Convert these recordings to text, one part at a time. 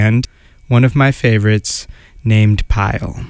and one of my favorites named Pile.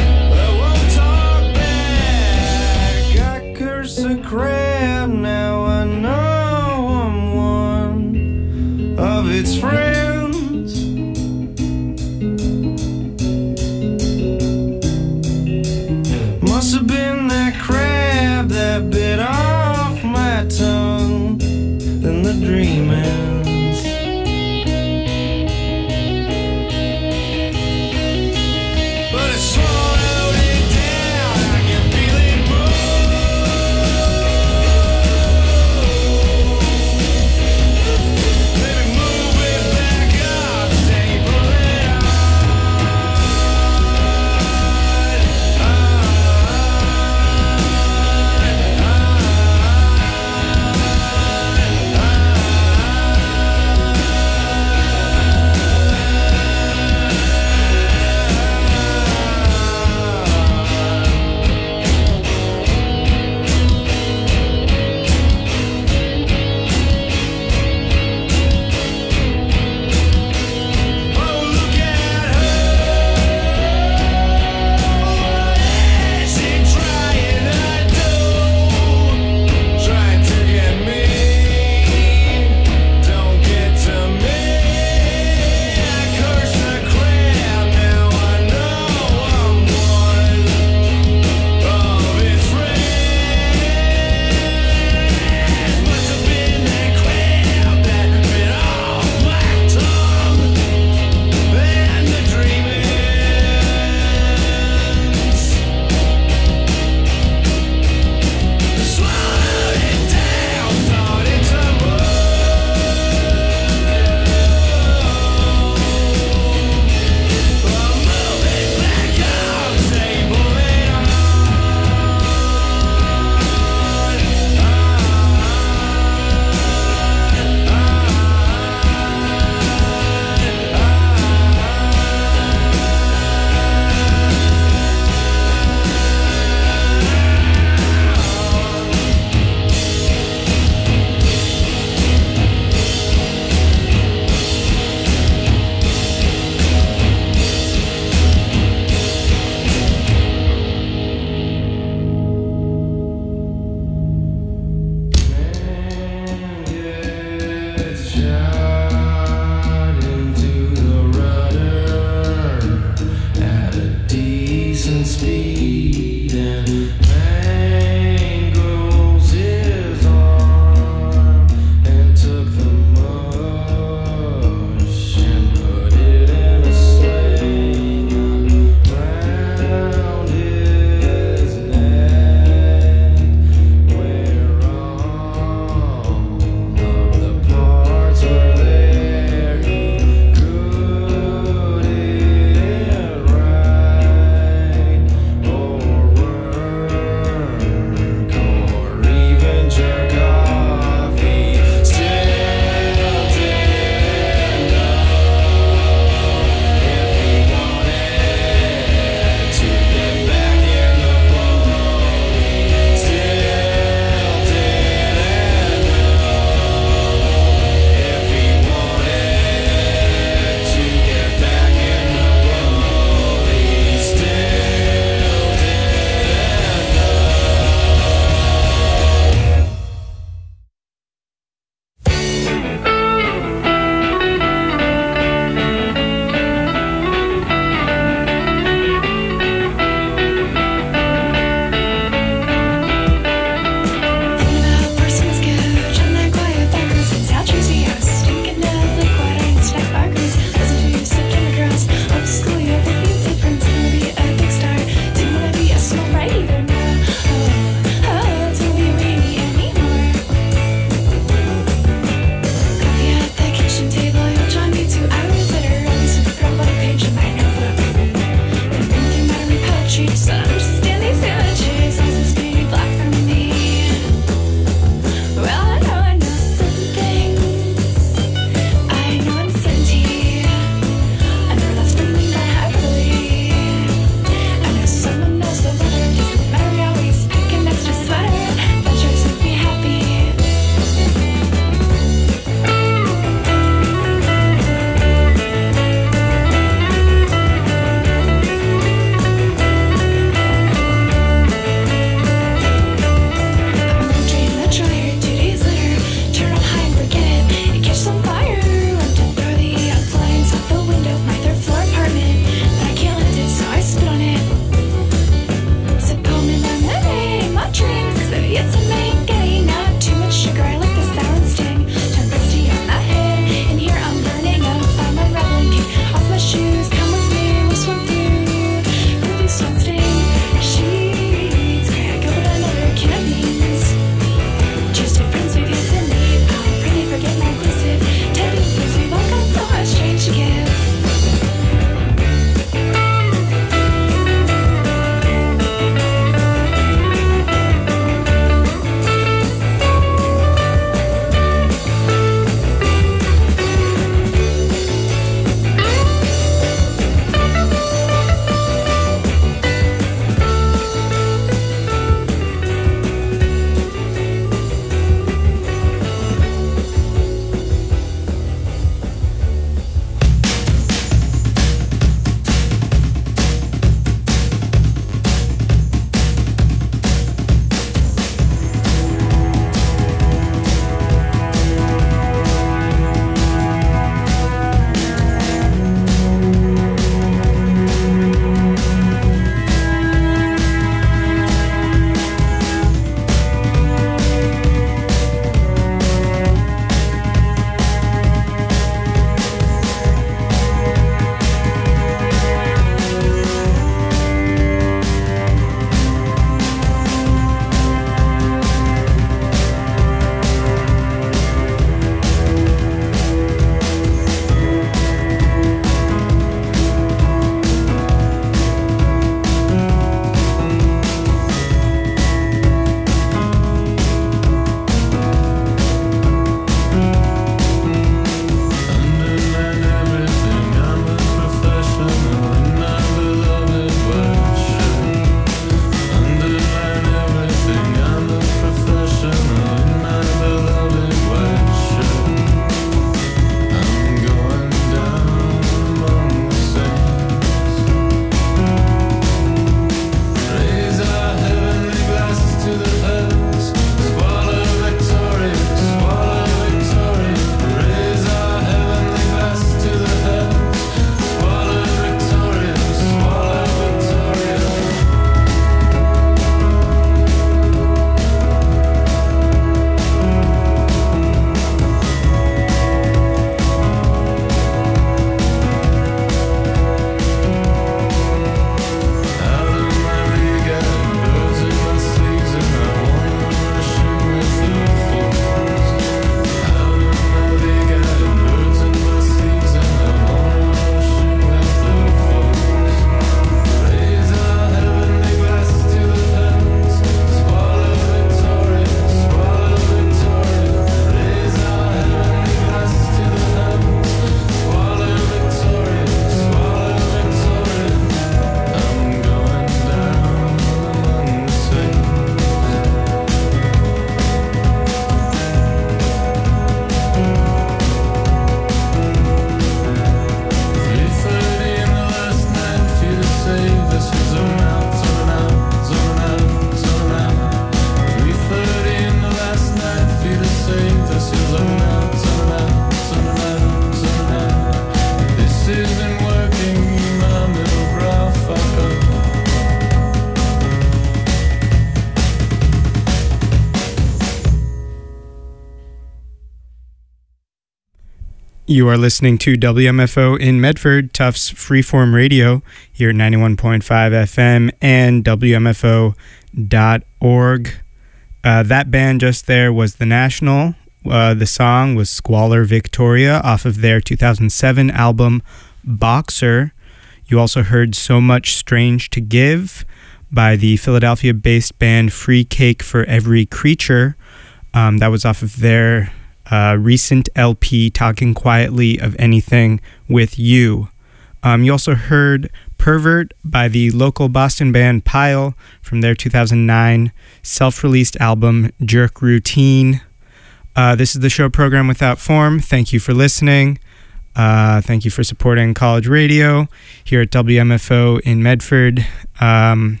You are listening to WMFO in Medford, Tufts Freeform Radio, here at 91.5 FM and WMFO.org. That band just there was The National. The song was Squalor Victoria off of their 2007 album Boxer. You also heard So Much Strange to Give by the Philadelphia-based band Free Cake for Every Creature. That was off of their recent LP, Talking Quietly of Anything with You. You also heard Pervert by the local Boston band Pile from their 2009 self-released album Jerk Routine. This is the show Program Without Form. Thank you for listening. Thank you for supporting college radio here at WMFO in Medford. I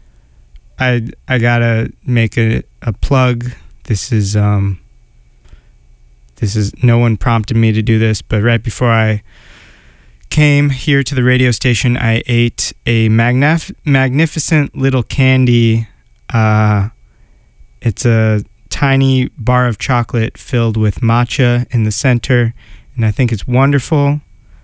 gotta make a plug. This is no one prompted me to do this, but right before I came here to the radio station, I ate a magnificent little candy. It's a tiny bar of chocolate filled with matcha in the center, and I think it's wonderful.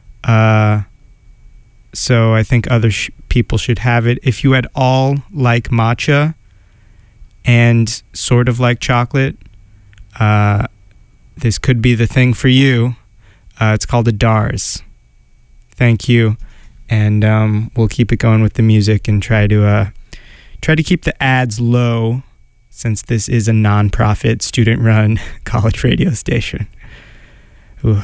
So I think other people should have it. If you at all like matcha and sort of like chocolate, this could be the thing for you. It's called a Dars. Thank you, and we'll keep it going with the music and try to keep the ads low, since this is a non-profit, student-run college radio station. Ooh.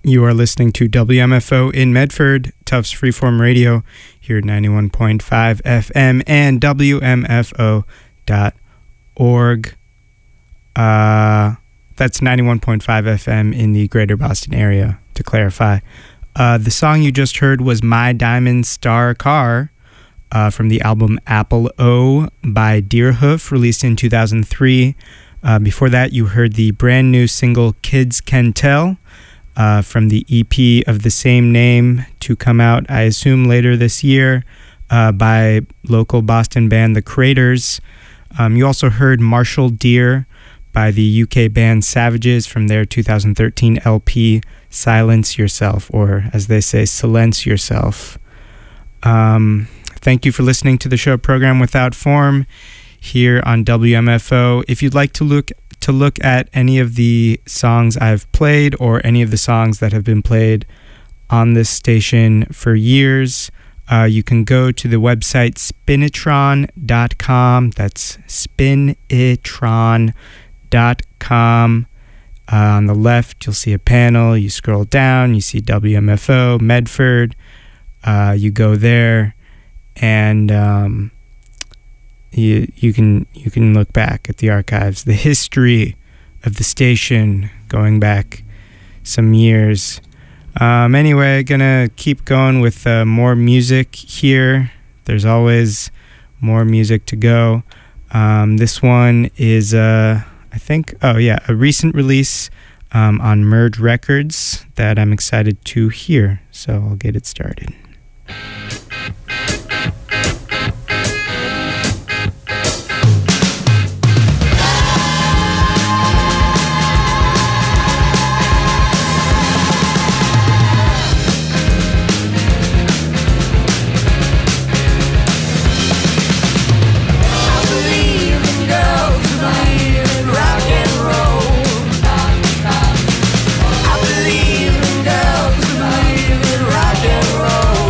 You are listening to WMFO in Medford, Tufts Freeform Radio, here at 91.5 FM and WMFO.org. That's 91.5 FM in the greater Boston area, to clarify. The song you just heard was My Diamond Star Car from the album Apple O by Deerhoof, released in 2003. Before that, you heard the brand new single Kids Can Tell from the EP of the same name, to come out, I assume, later this year by local Boston band The Craters. You also heard Marshall Deer by the UK band Savages from their 2013 LP Silence Yourself, or as they say, Silence Yourself. Thank you for listening to the show Program Without Form here on WMFO. If you'd like to look at any of the songs I've played, or any of the songs that have been played on this station for years, you can go to the website spinitron.com. That's spinitron.com. On the left, you'll see a panel. You scroll down, you see WMFO, Medford. You go there, and you can look back at the archives, the history of the station going back some years. Anyway, gonna keep going with more music here. There's always more music to go. This one is a recent release on Merge Records that I'm excited to hear. So I'll get it started. Rock and roll.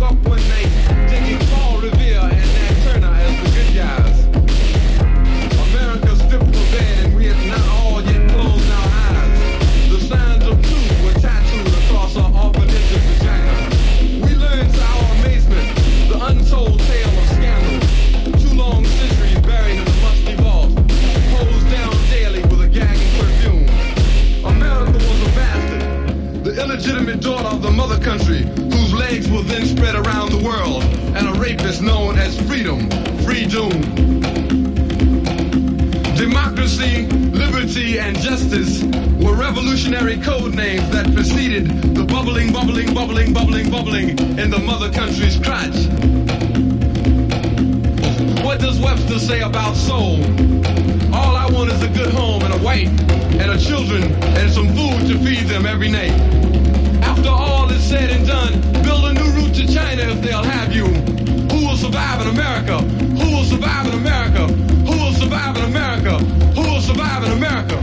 up one night, taking Paul Revere and Nat Turner as the good guys. America stripped for bed and we had not all yet closed our eyes. The signs of truth were tattooed across our opposition to China. We learned to our amazement the untold tale of scandal. 2 long centuries buried in the musty vault, hosed down daily with a gagging perfume. America was a bastard, the illegitimate daughter of the mother country, whose legs were then spread around the world, and a rapist known as freedom, free doom. Democracy, liberty, and justice were revolutionary code names that preceded the bubbling, bubbling, bubbling, bubbling, bubbling in the mother country's crotch. What does Webster say about soul? All I want is a good home and a wife and a children and some food to feed them every night. After all is said and done, build a new route to China if they'll have you. Who will survive in America? Who will survive in America? Who will survive in America? Who will survive in America?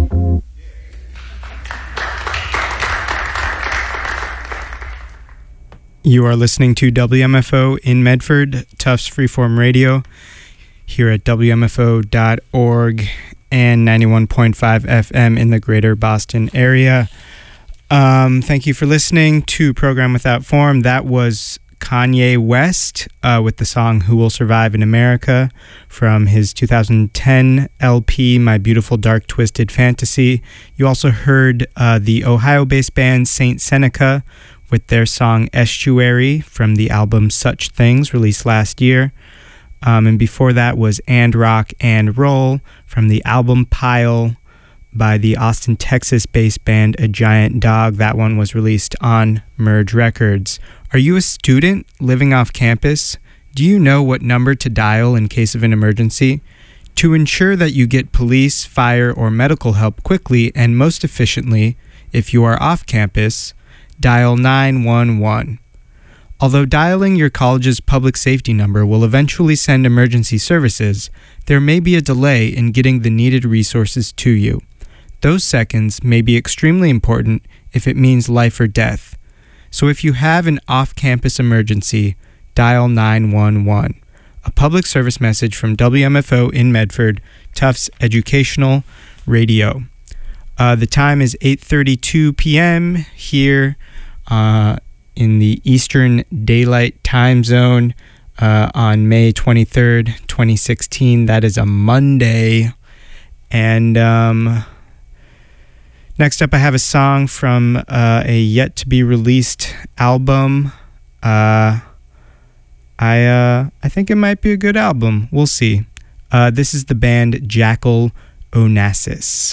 You are listening to WMFO in Medford, Tufts Freeform Radio, here at WMFO.org and 91.5 FM in the greater Boston area. Thank you for listening to Program Without Form. That was Kanye West with the song Who Will Survive in America from his 2010 LP, My Beautiful Dark Twisted Fantasy. You also heard the Ohio-based band Saint Seneca with their song Estuary from the album Such Things, released last year. And before that was And Rock and Roll from the album Pile by the Austin, Texas-based band A Giant Dog. That one was released on Merge Records. Are you a student living off campus? Do you know what number to dial in case of an emergency? To ensure that you get police, fire, or medical help quickly and most efficiently, if you are off campus, dial 911. Although dialing your college's public safety number will eventually send emergency services, there may be a delay in getting the needed resources to you. Those seconds may be extremely important if it means life or death. So if you have an off-campus emergency, dial 911. A public service message from WMFO in Medford, Tufts Educational Radio. The time is 8:32 p.m. here in the Eastern Daylight Time Zone on May 23rd, 2016. That is a Monday. And next up, I have a song from a yet-to-be-released album. I think it might be a good album. We'll see. This is the band Jackal Onassis.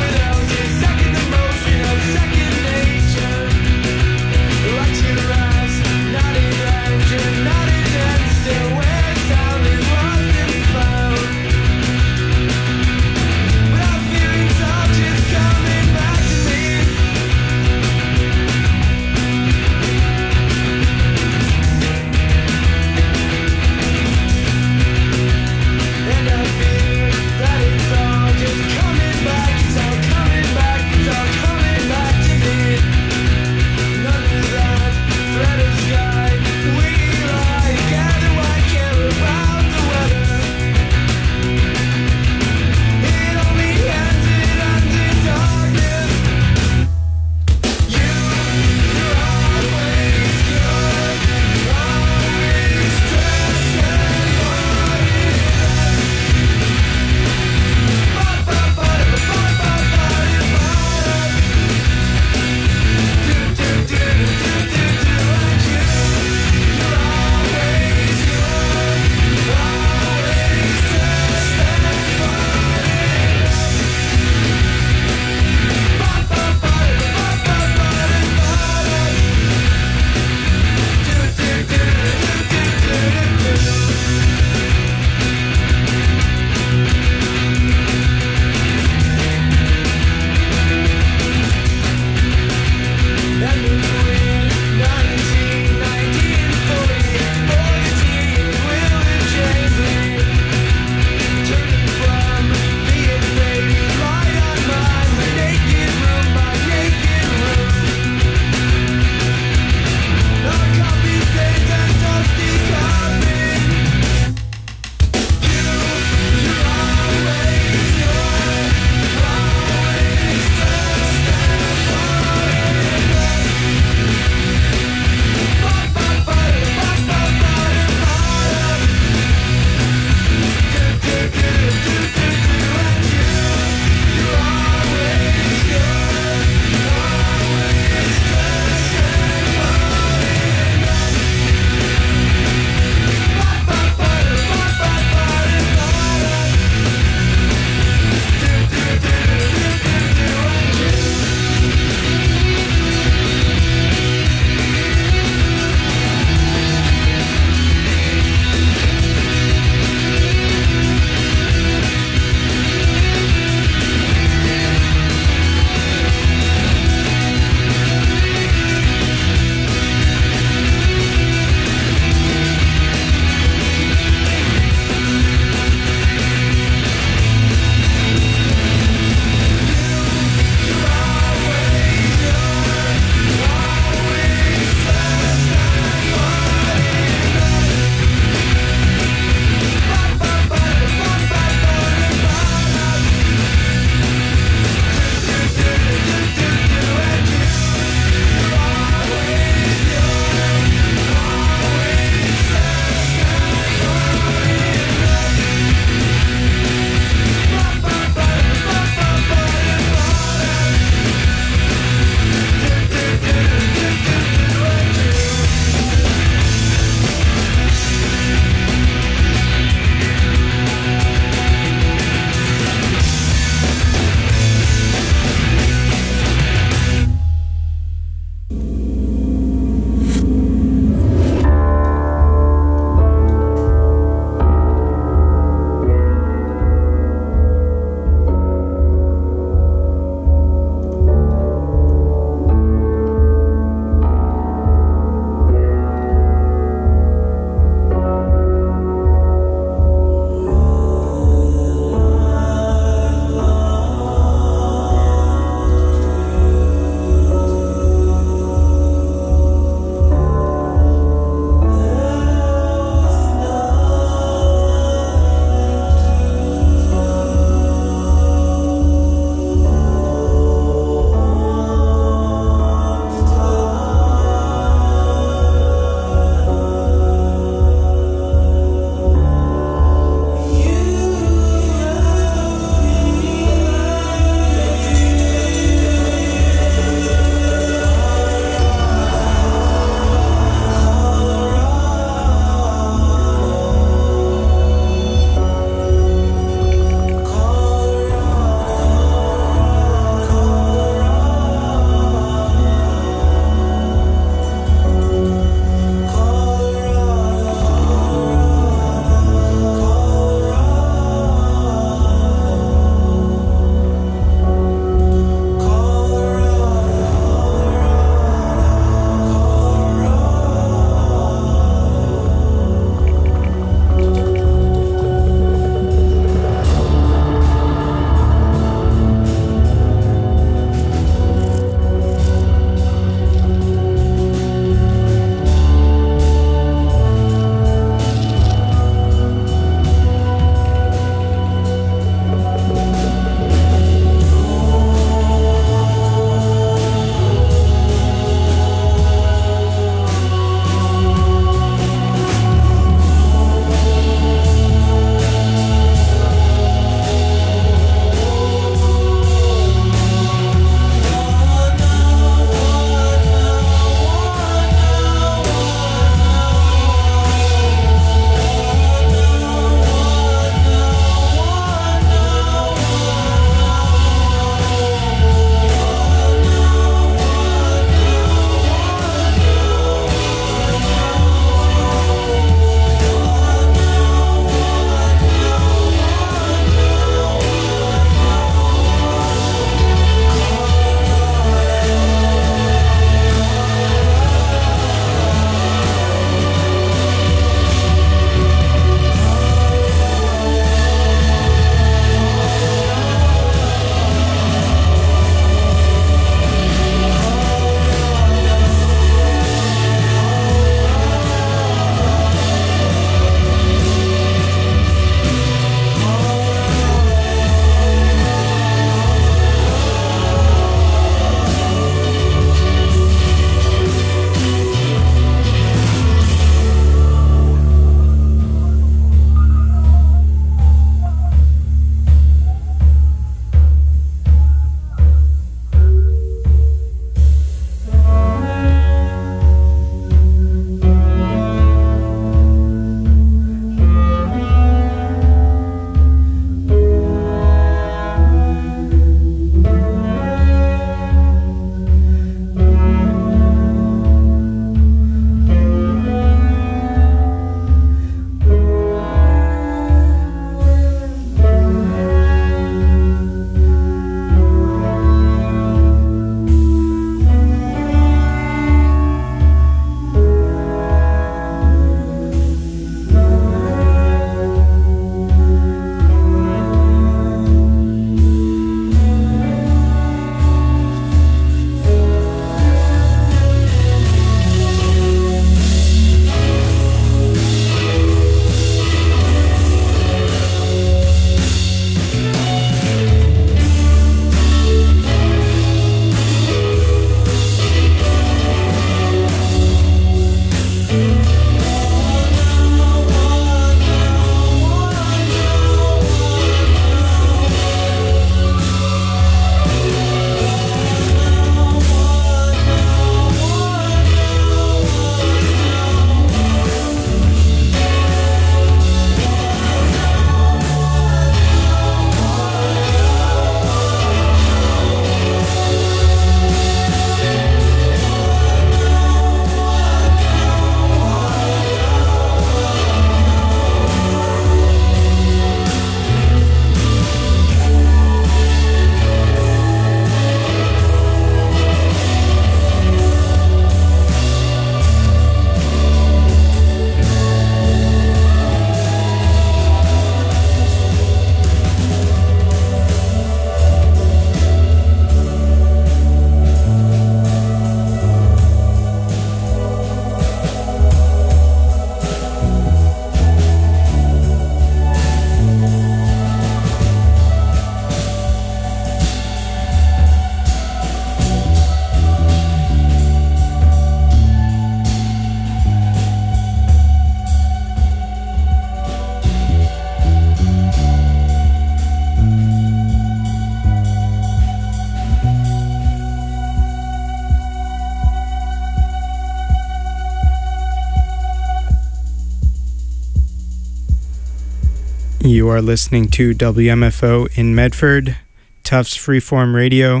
You are listening to WMFO in Medford, Tufts Freeform Radio,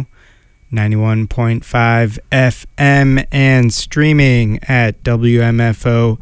91.5 FM, and streaming at WMFO.org.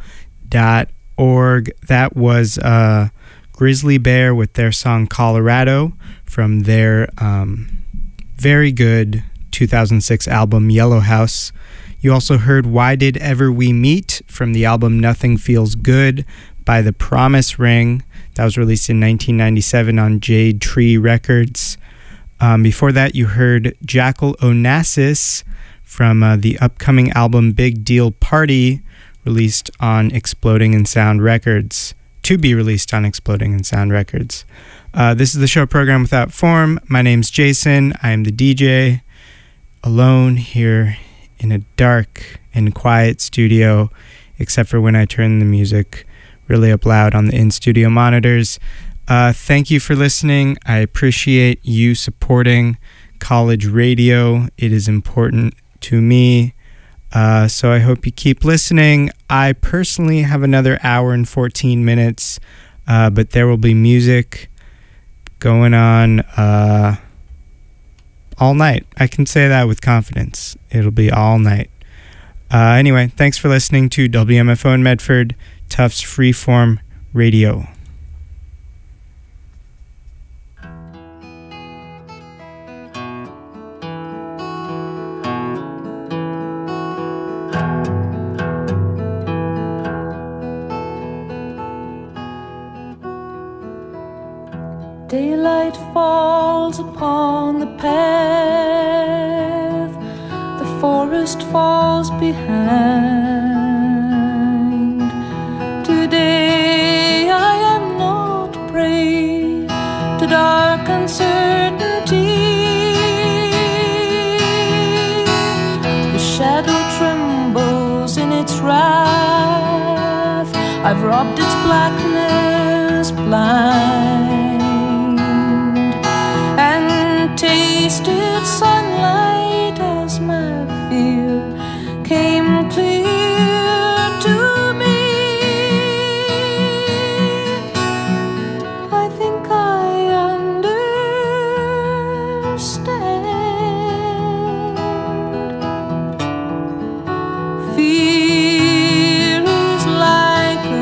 That was Grizzly Bear with their song Colorado from their very good 2006 album Yellow House. You also heard Why Did Ever We Meet from the album Nothing Feels Good by The Promise Ring. That was released in 1997 on Jade Tree Records. Before that, you heard Jackal Onassis from the upcoming album Big Deal Party, released on Exploding in Sound Records. To be released on Exploding in Sound Records. This is the show Program Without Form. My name's Jason. I am the DJ, alone here in a dark and quiet studio, except for when I turn the music really up loud on the in-studio monitors. Thank you for listening. I appreciate you supporting college radio. It is important to me. So I hope you keep listening. I personally have another hour and 14 minutes, but there will be music going on all night. I can say that with confidence. It'll be all night. Anyway, thanks for listening to WMFO in Medford, Tufts Freeform Radio. Daylight falls upon the path, the forest falls behind. Today I am not prey to dark uncertainty. The shadow trembles in its wrath. I've robbed its blackness blind. Tasted sunlight as my fear came clear to me. I think I understand. Fear is like a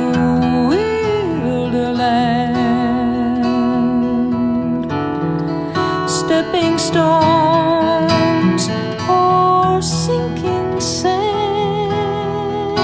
wilderland, stepping stones or sinking sand.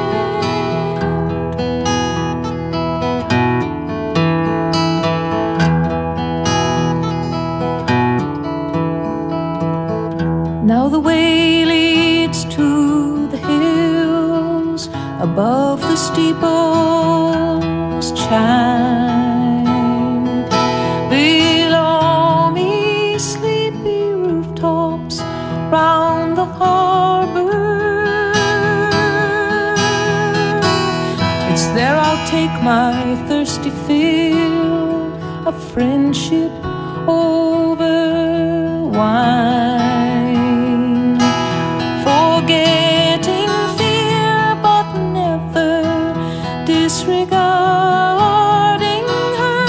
Now the way leads to the hills above the steeples chime. Below me sleepy rooftops round the harbor. It's there I'll take my thirsty fill of friendship over wine, forgetting fear but never disregarding her.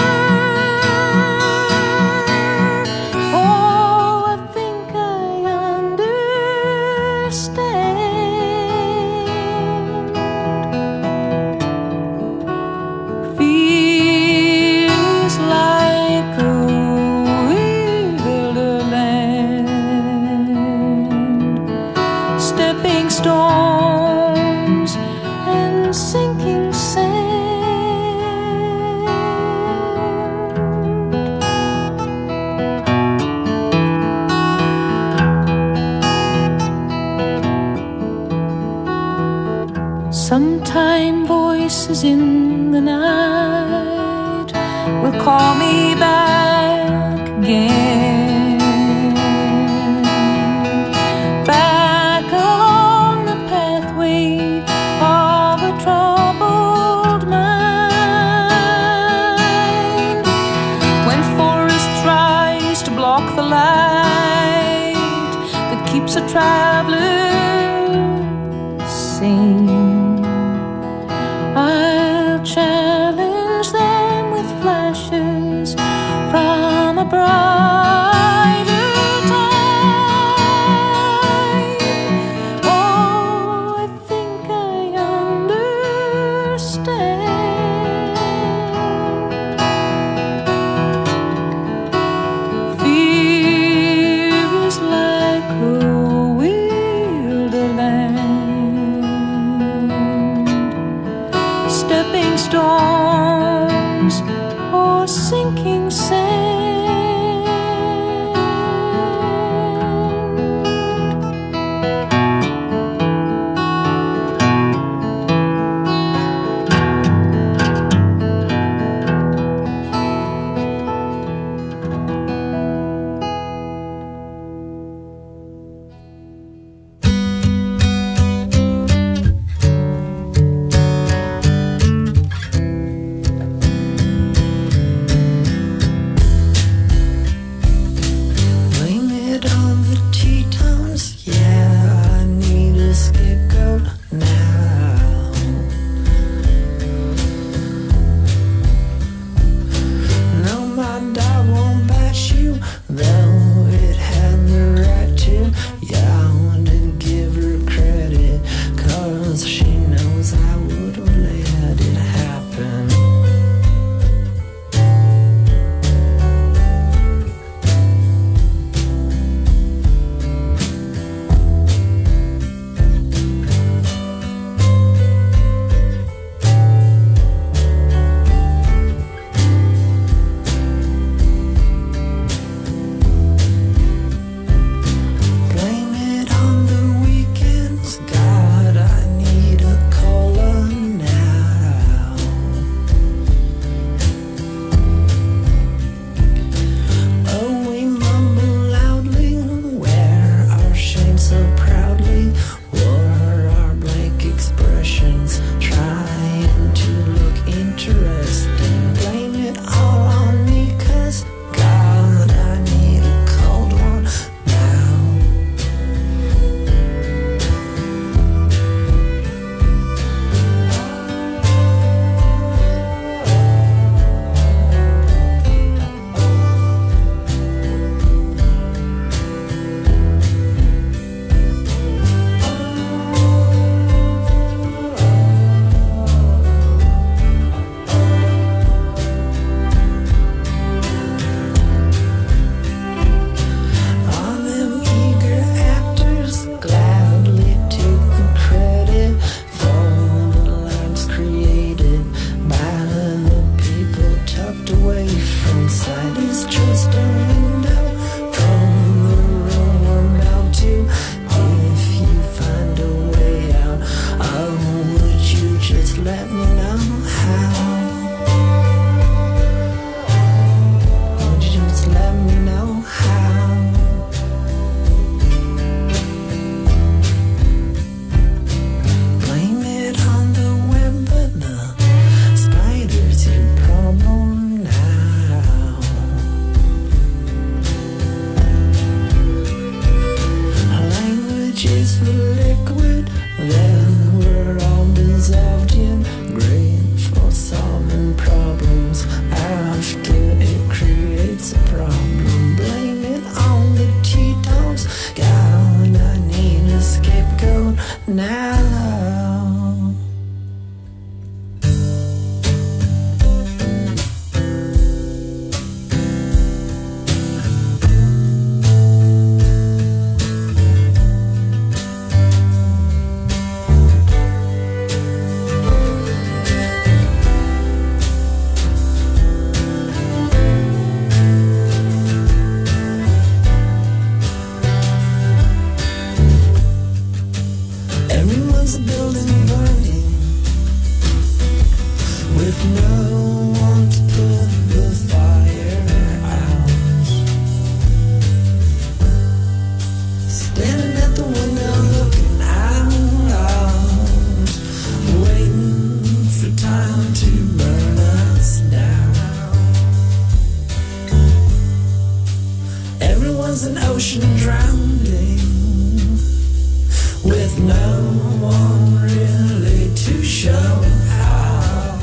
Oh, I think I understand. Feels like a wilderland, stepping stones and sinking sand. Sometime voices in the night will call me back again, back along the pathway of a troubled mind. When forest tries to block the light that keeps a traveler sane, I'll challenge them with flashes inside is just a window from the room we're bound to. If you find a way out, oh, would you just let me know how? Would you just let me know how? Blame it on the web, but the spider's your problem now. Language is the liquid, then we're all dissolved in great for solving problems after it creates a problem. Blame it on the T-tones, God, I need a scapegoat now. Everyone's a building burning with no one to put the fire out. Standing at the window looking out, waiting for time to burn us down. Everyone's an ocean drowning with no one really to show how.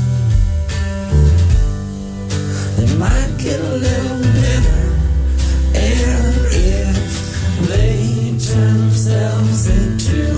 They might get a little bitter air if they turn themselves into